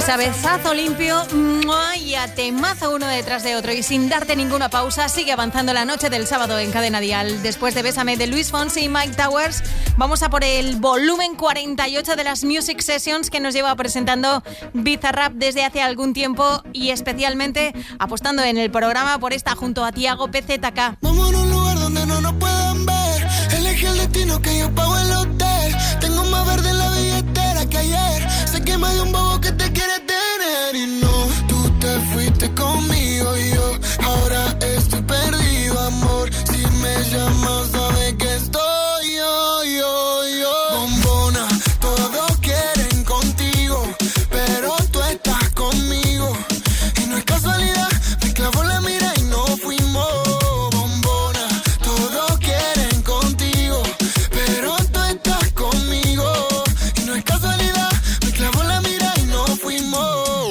Speaker 2: Pues a besazo limpio y a temazo uno detrás de otro y sin darte ninguna pausa sigue avanzando la noche del sábado en Cadena Dial. Después de Bésame de Luis Fonsi y Mike Towers, vamos a por el volumen cuarenta y ocho de las Music Sessions que nos lleva presentando Bizarrap desde hace algún tiempo y especialmente apostando en el programa por esta junto a Tiago P Z K.
Speaker 5: Vamos a un lugar donde no nos puedan ver. Elegí el destino que yo pago el hotel. Tengo más verde en la billetera que ayer. Sé que me dio un bobo que te quiere tener y no. Tú te fuiste conmigo y yo ahora estoy perdido, amor. Si me llamas sabes que estoy yo, yo, yo. Bombona, todos quieren contigo, pero tú estás conmigo. Y no es casualidad, me clavó la mira y no fuimos. Bombona, todos quieren contigo, pero tú estás conmigo. Y no es casualidad, me clavó la mira y no fuimos.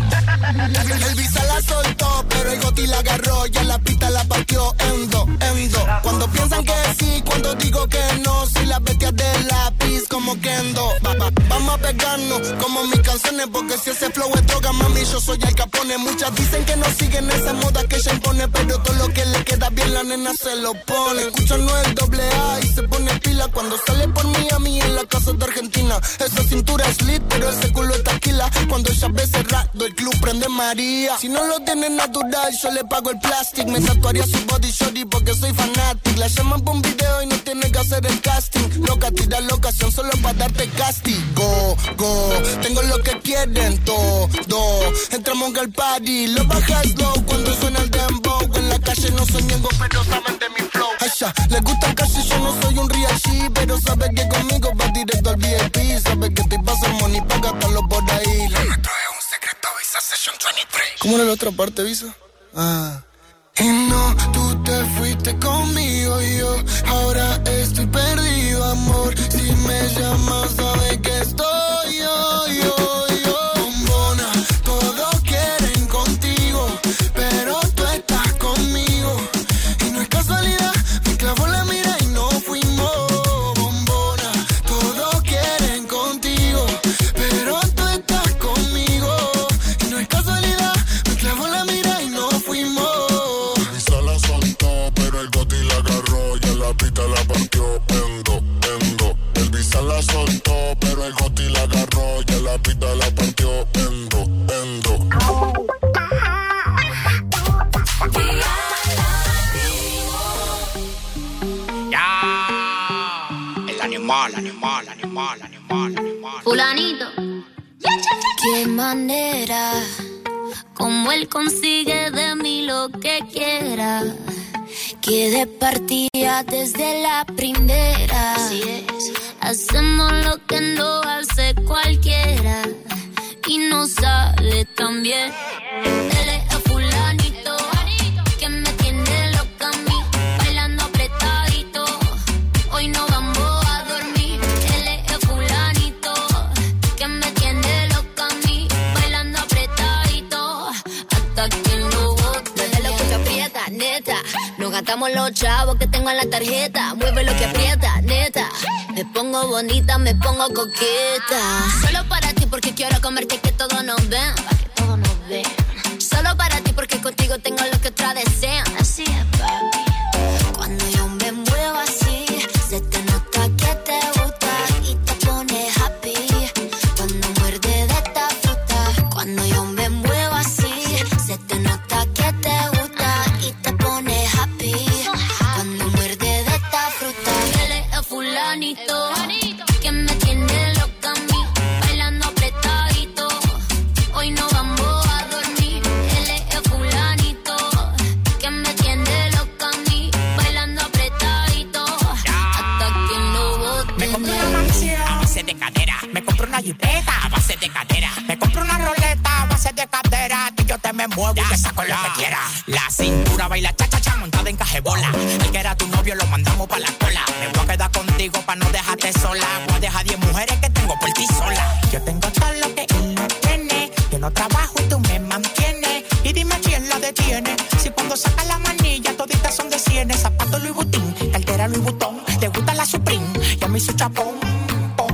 Speaker 5: El visa la soltó, pero el goti la agarró y en la pista la partió en dos, en dos. Cuando piensan que sí, cuando digo que no, soy la bestia del lápiz como Kendo. Va, va, vamos a pegarnos como mis canciones, porque si ese flow es droga, mami, yo soy el Capone. Muchas dicen que no siguen esa moda que ella impone, pero todo lo que le queda bien la nena se lo pone. Escuchan no el doble A y se pone pila cuando sale por Miami en la casa de Argentina. Esa cintura es lit, pero ese culo es taquila. Cuando ella ve cerrado, el club prende María. Si no lo tiene natural, yo le pago el plastic. Me tatuaría su body shorty porque soy fanatic. La llaman por un video y no tiene que hacer el casting. Loca, tira la ocasión solo para darte castigo. Go, tengo lo que quieren todo. Entramos al party, lo bajas low cuando suena el dembow. En la calle no soy ñengo, pero saben de mi flow. Asha, les gusta el cash y yo no soy un real G, pero sabe que conmigo va directo al V I P. Sabe que estoy pasando money para gastarlo por ahí. Lo nuestro es un secreto, Visa Session veintitrés. ¿Cómo era la otra parte, Visa? Ah. Y no, tú te fuiste conmigo y yo ahora estoy perdido, amor. Si me llamas, sabes que estoy yo, yo, yo. Bombona, todos quieren contigo, pero tú estás conmigo. Y no es casualidad, me clavó la mira y no fuimos. Bombona, todos quieren contigo, pero tú estás conmigo. Y no es casualidad, me clavó la mira y no fuimos. La partió en dos, en dos. El visa la soltó, pero el goti la agarró y en la pista la partió en dos, en dos.
Speaker 10: Ya, el animal, animal, animal, animal, animal.
Speaker 3: Fulanito. Qué manera, como él consigue de mí lo que quiera. Que de partida desde la primera. Así es. Hacemos lo que no hace cualquiera y no sale tan bien. Él es el fulanito que me tiene loca a mí, bailando apretadito. Hoy no vamos a dormir. Él es el fulanito que me tiene loca a mí, bailando apretadito hasta que lo bote. Desde lo que te aprieta, neta. Nos gastamos los chavos que tengo en la tarjeta. Mueve lo que aprieta, neta. Me pongo bonita, me pongo coqueta. Solo para ti porque quiero comerte y que todos nos ven. Para que todos nos vean. Solo para ti porque contigo tengo lo que otras desean. Así es, papi. Cuando yo me muevo así, se te nota que te gusta y te pone happy. Cuando muerde de esta fruta. Cuando yo me muevo así, se te nota que te gusta y te pone happy. Cuando muerde de esta fruta. Él es el fulanito que me tiene loca a mí, bailando apretadito. Hoy no vamos a dormir. Él es el fulanito que me tiene loca a mí, bailando apretadito hasta que no bote.
Speaker 10: Me compro una mansión a base de cadera. Me compro una jipeta a base de cadera. Me compro una roleta a base de cadera. Que yo te me muevo y te saco lo que quiera. La cintura baila cha cha cha montada en cajebola. El que era tu novio lo mandamos pa' la cola. Me voy a quedar contigo pa' no dejarte sola. Voy a dejar diez mujeres que tengo por ti sola. Yo tengo todo lo que él no tiene. Yo no trabajo y tú me mantienes. Y dime quién la detiene. Si cuando saca la manilla toditas son de cienes. Zapato Louis Vuitton, cartera Louis Vuitton. Te gusta la Supreme y a mí su chapón.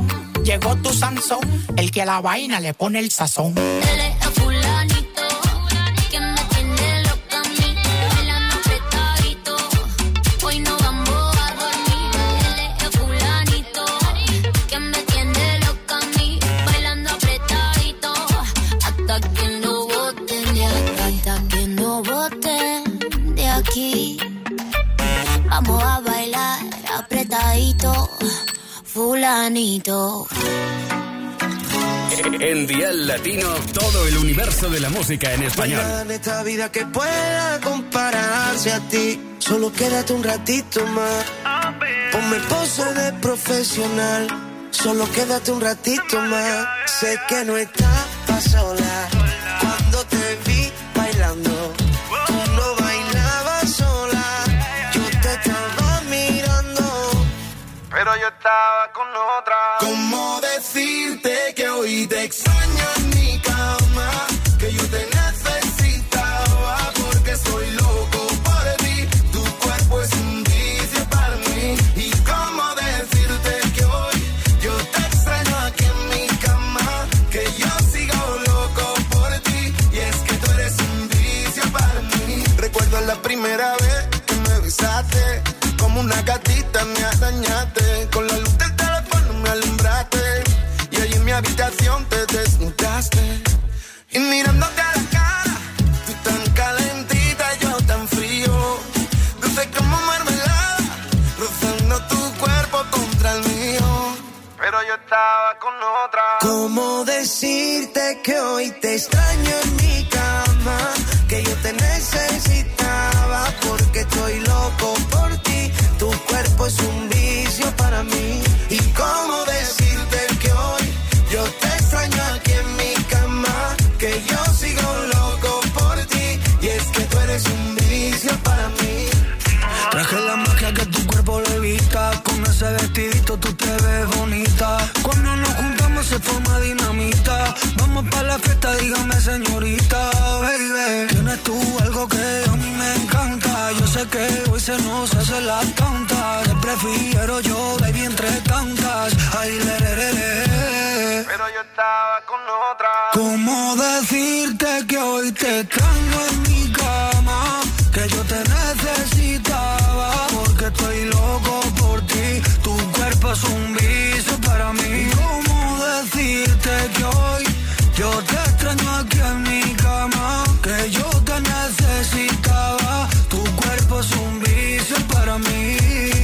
Speaker 10: Llegó tu Sansón, el que a la vaina le pone el sazón.
Speaker 3: Él es el fulanito, que me tiene loca a mí, bailando apretadito, hoy no vamos a dormir. Él es el fulanito, que me tiene loca a mí, bailando apretadito, hasta que no boten de aquí, hasta que no boten de aquí. Vamos a bailar apretadito, fulanito.
Speaker 6: En Dial Latino, todo el universo de la música en español.
Speaker 7: Nada en esta vida que pueda compararse a ti. Solo quédate un ratito más. Ponme pose de profesional. Solo quédate un ratito más. Sé que no estás sola. Cuando te vi bailando, tú no bailabas sola. Yo te estaba mirando, pero yo estaba con otra. ¿Cómo decirte que hoy te extraño en mi cama? Que yo te necesitaba porque soy loco por ti. Tu cuerpo es un vicio para mí. ¿Y cómo decirte que hoy yo te extraño aquí en mi cama? Que yo sigo loco por ti. Y es que tú eres un vicio para mí. Recuerdo la primera vez que me besaste, como una gatita me arañaste. Con la luz del teléfono me alumbraste, y allí en mi habitación te desnudaste. Y mirándote a la cara, tú tan calentita, yo tan frío, dulce como mermelada, rozando tu cuerpo contra el mío, pero yo estaba con otra. ¿Cómo decirte que hoy te extraño en mi cama? Que yo te necesitaba porque estoy loco por ti. Tu cuerpo es un vicio para mí. ¿Y cómo decirte que hoy yo te extraño aquí en mi cama? Que yo sigo loco por ti. Y es que tú eres un vicio para mí. Traje la magia que tu cuerpo levita. Con ese vestidito tú te ves bonita. Cuando nos juntamos se forma dinamita. Vamos pa' la fiesta, dígame señorita, baby. Tienes tú algo que a mí me encanta. Yo sé que hoy se nos hace la tonta. Te prefiero yo, baby, entre tantas. Ay, le, le, le, le. Pero yo estaba con otra. ¿Cómo decirte que hoy te extraño en mi cama? Que yo te necesitaba porque estoy loco por ti. Tu cuerpo es un vicio para mí. ¿Cómo decirte que hoy yo te extraño aquí en mi cama? Que yo te necesitaba. Tu cuerpo es un vicio para mí.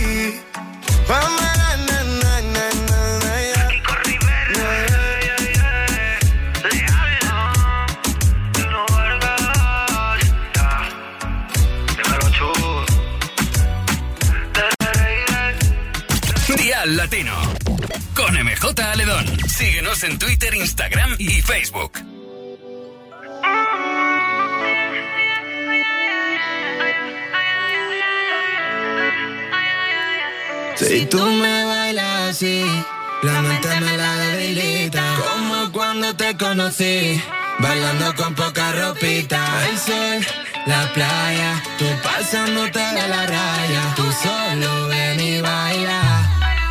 Speaker 6: Dial Latino con M J Aledón. Síguenos en Twitter, Instagram y Facebook.
Speaker 7: Si tú me bailas así, la mente me la debilita. Como cuando te conocí, bailando con poca ropita. El sol, la playa, tú pasándote de la raya. Tú solo ven y baila.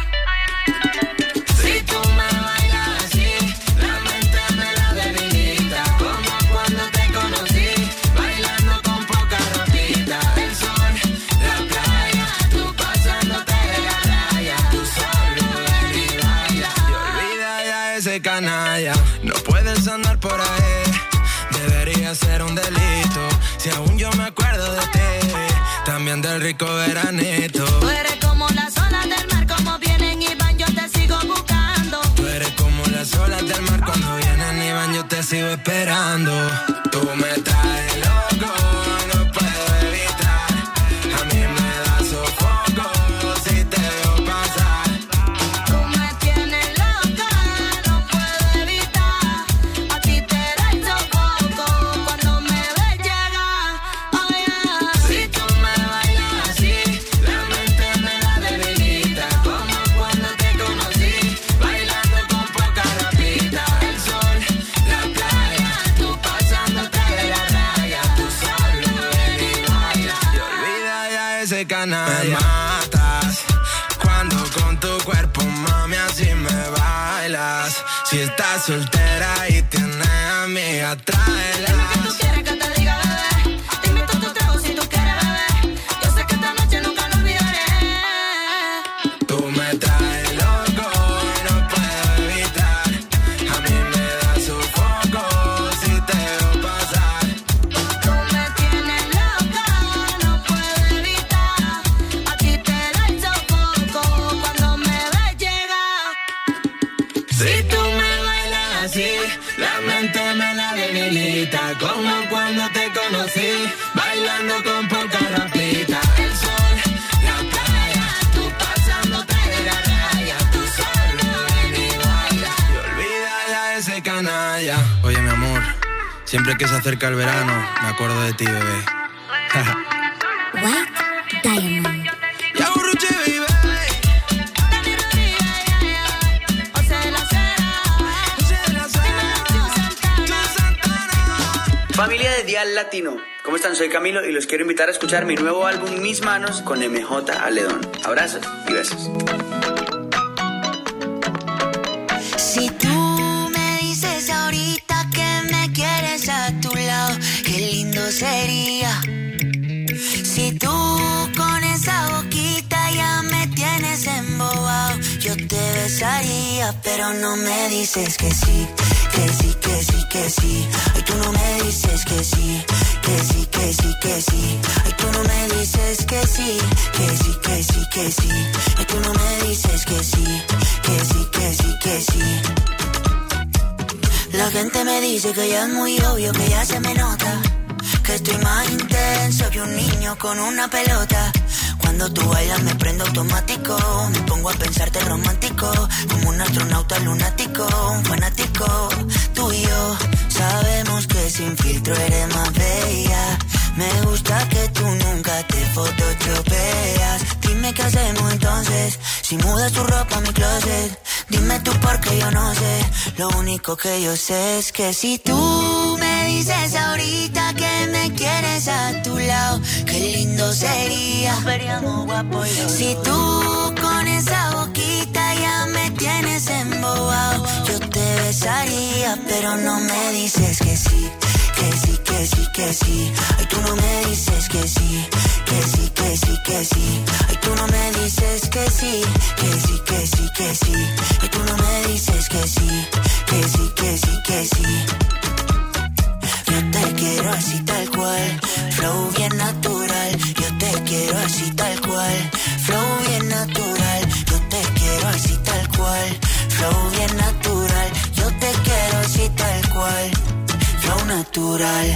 Speaker 7: Si tú me bailas así, la mente me la debilita. Como cuando te conocí, bailando con poca ropita. El sol, la playa, tú pasándote de la raya. Tú solo ven y baila. Y olvida ya ese canalla. No puedes andar por ahí, debería ser un delito. Si aún yo me acuerdo de ti, también del rico veranito.
Speaker 3: Tú eres como las olas del mar, como vienen y van, yo te sigo buscando.
Speaker 7: Tú eres como las olas del mar, cuando vienen y van, yo te sigo esperando. Tú me traes loco, no puedo evitar. A mí me da sofoco si te veo pasar.
Speaker 3: Tú me tienes loca, no puedo evitar. A ti te da el sofoco cuando me ves llegar. Oh yeah.
Speaker 7: Si tú me bailas así, la mente me la debilita. Como cuando te conocí, bailando con poca ropita. El sol, la playa, tú pasándote de la raya. Tú solo ven y baila. Y olvida ya ese canalla. Me matas cuando con tu cuerpo, mami, así me bailas. Si estás soltera y tienes amigas, tráelas.
Speaker 12: Dime que tú quieres que te diga, bebé. Te invito a tu trago si tú quieres, bebé. Yo sé que esta noche nunca lo olvidaré.
Speaker 7: Tú me traes loco y no puedo evitar. A mí me da sofoco si te veo pasar.
Speaker 12: Tú me tienes loca, no puedo evitar. A ti te da el sofoco cuando me ves llegar.
Speaker 7: Si tú me bailas así, la mente me la debilita. Como cuando te conocí, bailando con poca rapita. El sol, la playa, tú pasándote de la raya. Tú solo ven y baila y olvida ya ese canalla. Oye, mi amor, siempre que se acerca el verano, me acuerdo de ti, bebé.
Speaker 3: White Diamond.
Speaker 7: Ya Urruche vive.
Speaker 15: Familia de Dial Latino, ¿cómo están? Soy Camilo y los quiero invitar a escuchar mi nuevo álbum Mis Manos con M J Aledón. Abrazos y besos.
Speaker 4: Si tú me dices ahorita que me quieres a tu lado, qué lindo sería. Si tú con esa boquita ya me tienes embobado, yo te besaría, pero no me dices que sí, que sí, que sí, que sí. Ay, tú no me dices que sí, que sí, que sí, que sí. Ay, tú no me dices que sí, que sí, que sí, que sí. Ay, tú no me dices que sí, que sí, que sí, que sí. La gente me dice que ya es muy obvio, que ya se me nota, que estoy más intenso que un niño con una pelota. Cuando tú bailas me prendo automático, me pongo a pensarte romántico, como un astronauta lunático, un fanático. Tú y yo sabemos que sin filtro eres más bella. Me gusta que tú nunca te photoshopeas. Dime qué hacemos entonces, si mudas tu ropa a mi closet. Dime tú porque yo no sé, lo único que yo sé es que si tú me dices ahorita que me quieres a tu lado, qué lindo sería. Si tú con esa boquita ya me tienes embobado, yo te besaría, pero no me dices que sí, que sí, que sí, que sí. Ay, tú no me dices que sí, que sí, que sí, que sí. Ay, tú no me dices que sí, que sí, que sí, que sí. Ay, tú no me dices que sí, que sí, que sí, que sí. Yo te quiero así tal cual, flow bien natural. Yo te quiero así tal cual, flow bien natural. Yo te quiero así tal cual, flow bien natural. Yo te quiero así tal cual, flow natural.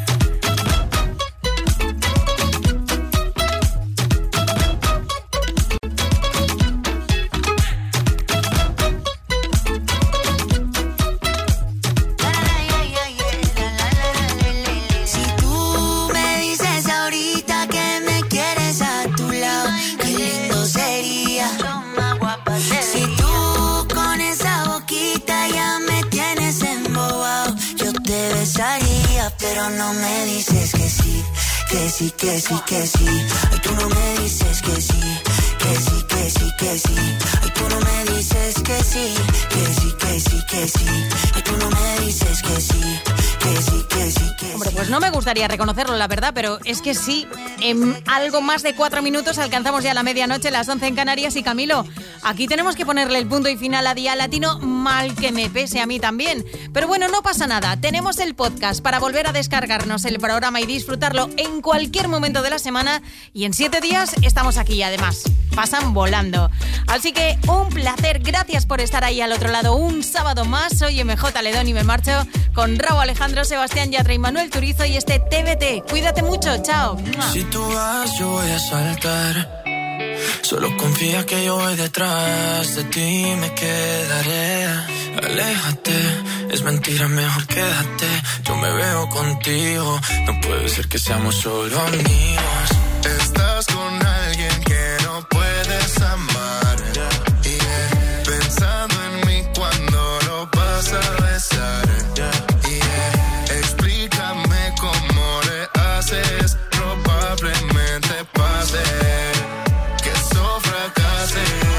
Speaker 4: Pero no me dices que sí, que sí, que sí, que sí. Ay, tú no me dices que sí, que sí, que sí, que sí. Ay, tú no me dices que sí, que sí, que sí, que sí. Ay, tú no me dices que sí, que sí, que sí, que sí.
Speaker 2: Hombre, pues no me gustaría reconocerlo, la verdad, pero es que sí, en algo más de cuatro minutos alcanzamos ya la medianoche, las once en Canarias. Y Camilo, aquí tenemos que ponerle el punto y final a Dial Latino, mal que me pese a mí también. Pero bueno, no pasa nada, tenemos el podcast para volver a descargarnos el programa y disfrutarlo en cualquier momento de la semana. Y en siete días estamos aquí, además, pasan volando. Así que un placer, gracias por estar ahí al otro lado un sábado más. Soy M J Aledón y me marcho con Raúl Alejandro, Sebastián Yatra y Manuel Turizo y este T V T. Cuídate mucho, chao.
Speaker 7: Si tú vas, yo voy a saltar. Solo confía que yo voy detrás de ti, me quedaré. Aléjate, es mentira, mejor quédate. Yo me veo contigo, no puede ser que seamos solo amigos.
Speaker 8: Estás con alguien que no puedes amar, yeah. Pensando en mí cuando lo vas a besar, yeah. Explícame cómo le haces, probablemente pase que eso fracase.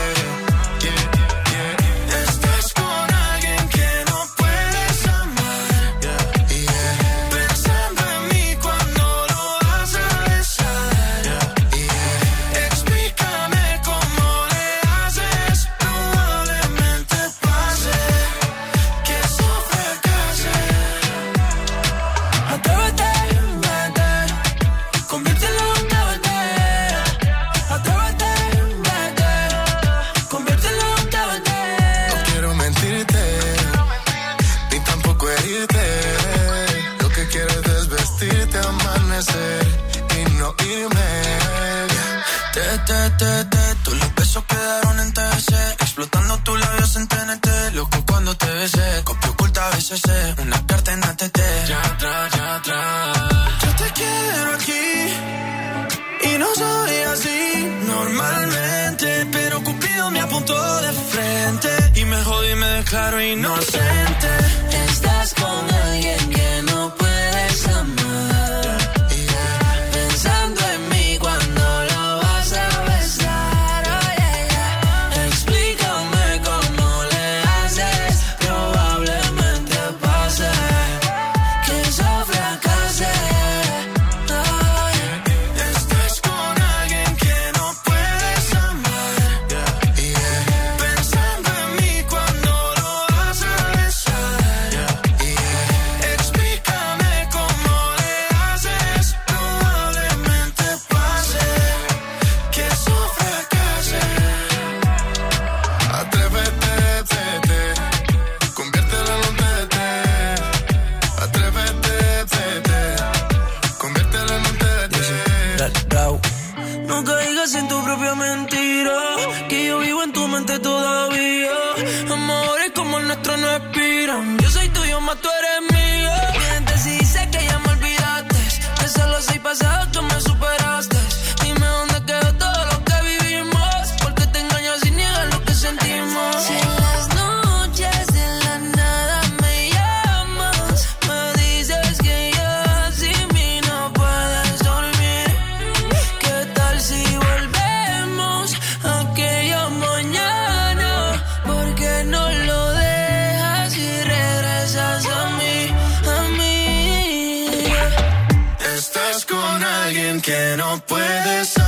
Speaker 7: te, te, te. Todos los besos quedaron en T V C. Explotando tus labios en T N T. Loco cuando te besé. Copia oculta B C C. Una carta en A T T. Ya atrás, ya atrás. Yo te quiero aquí. Y no soy así normalmente. Pero Cupido me apuntó de frente. Y me jodí y me declaro inocente.
Speaker 12: Estás con alguien que no puedes amar. Pensando en mí cuando lo vas a besar. Oh, yeah, yeah. Explícame cómo le haces. Probablemente pase que eso fracase. Oh, yeah.
Speaker 7: Estás con alguien que no puedes amar. Yeah, yeah. Pensando en mí cuando lo vas a besar. Yeah, yeah. Explícame cómo le haces. Probablemente pase que eso fracase. Atrévete, tete. Conviértelo en un tete. Atrévete, tete. Conviértelo en un tete.
Speaker 12: No caigas en tu propia mentira, que yo vivo en tu mente todavía. Amores como el nuestro no expiran. Yo soy tuyo, más tú eres mío. Mientes si dice que ya me olvidaste, que solo soy pasado, tú me superaste. Dime dónde quedó todo lo que vivimos, porque te engañas y niegas lo que sentimos. Si en las noches de la nada me llamas, me dices que ya sin mí no puedes dormir. ¿Qué tal si volvemos a aquella mañana? ¿Por qué no lo dejas y regresas a mí, a mí?
Speaker 7: Estás con alguien que no puedes amar.